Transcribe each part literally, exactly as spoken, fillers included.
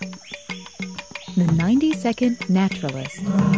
The ninety second Naturalist.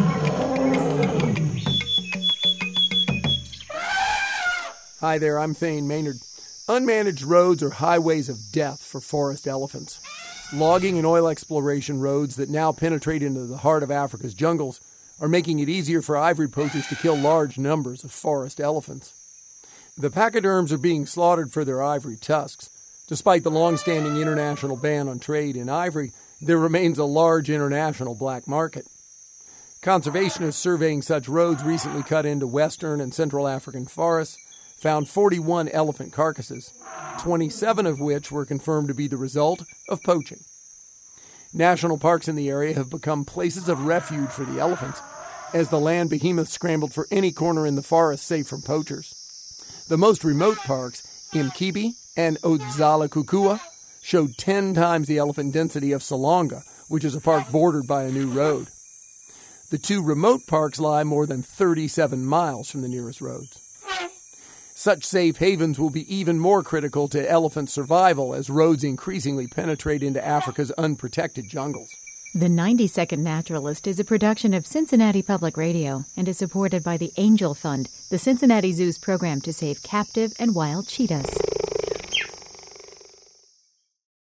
Hi there, I'm Thane Maynard. Unmanaged roads are highways of death for forest elephants. Logging and oil exploration roads that now penetrate into the heart of Africa's jungles are making it easier for ivory poachers to kill large numbers of forest elephants. The pachyderms are being slaughtered for their ivory tusks. Despite the long-standing international ban on trade in ivory, there remains a large international black market. Conservationists surveying such roads recently cut into western and central African forests found forty-one elephant carcasses, twenty-seven of which were confirmed to be the result of poaching. National parks in the area have become places of refuge for the elephants, as the land behemoths scrambled for any corner in the forest safe from poachers. The most remote parks, Mkibi and Odzala-Kukua, showed ten times the elephant density of Salonga, which is a park bordered by a new road. The two remote parks lie more than thirty-seven miles from the nearest roads. Such safe havens will be even more critical to elephant survival as roads increasingly penetrate into Africa's unprotected jungles. The ninety second Naturalist is a production of Cincinnati Public Radio and is supported by the Angel Fund, the Cincinnati Zoo's program to save captive and wild cheetahs.